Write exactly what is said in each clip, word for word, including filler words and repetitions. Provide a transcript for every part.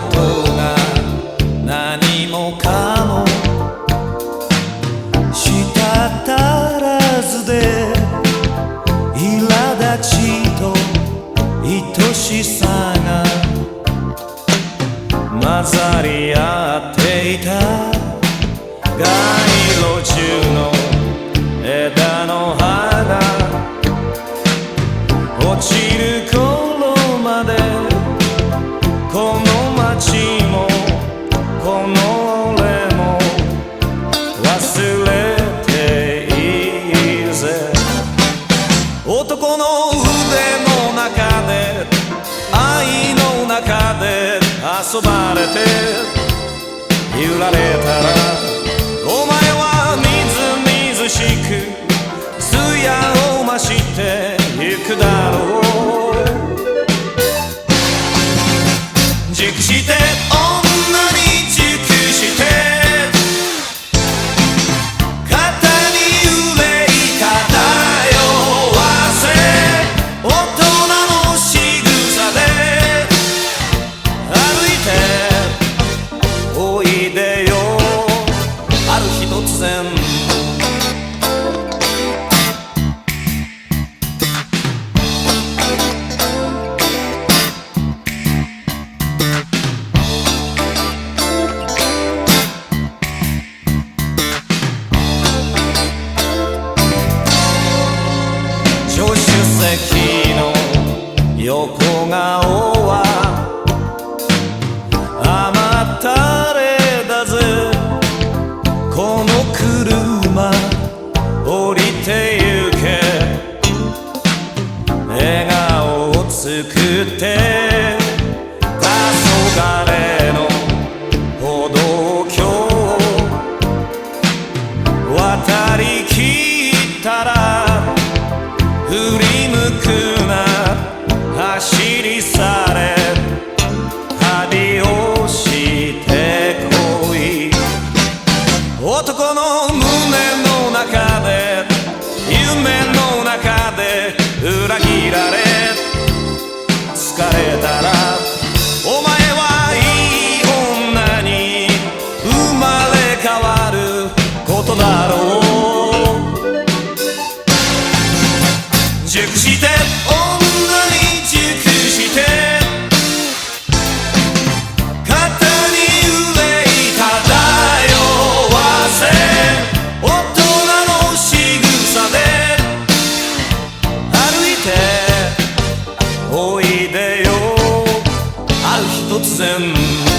ことが何もかもしたたらずで苛立ちと愛しさが混ざり合っていた街路樹の枝の葉が落ちる頃までこの街もこの俺も忘れているぜ。男の腕の中で愛の中で遊ばれて揺られたらお前はみずみずしく艶を増してゆくだろう。熟して女に熟して肩に憂い漂わせ大人の仕草で歩いておいでよ。ある日突然助手席の横顔は甘ったれだぜ。この車降りてゆけ笑顔を作って黄昏の歩道橋渡りきったら振り向くな走り去れ旅をしてこい。男の胸の中で夢の中で裏切られ疲れたらお前はいい女に生まれ変わることだろう。熟して女に熟して肩に憂い漂わせ大人の仕草で歩いておいでよ。ある日突然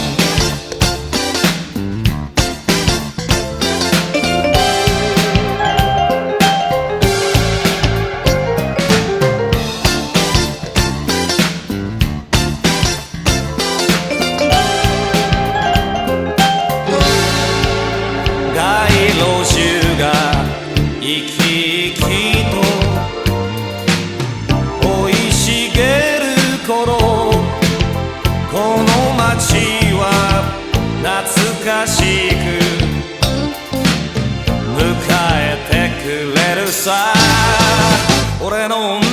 生き生きと生い茂る頃この街は懐かしく迎えてくれるさ。俺の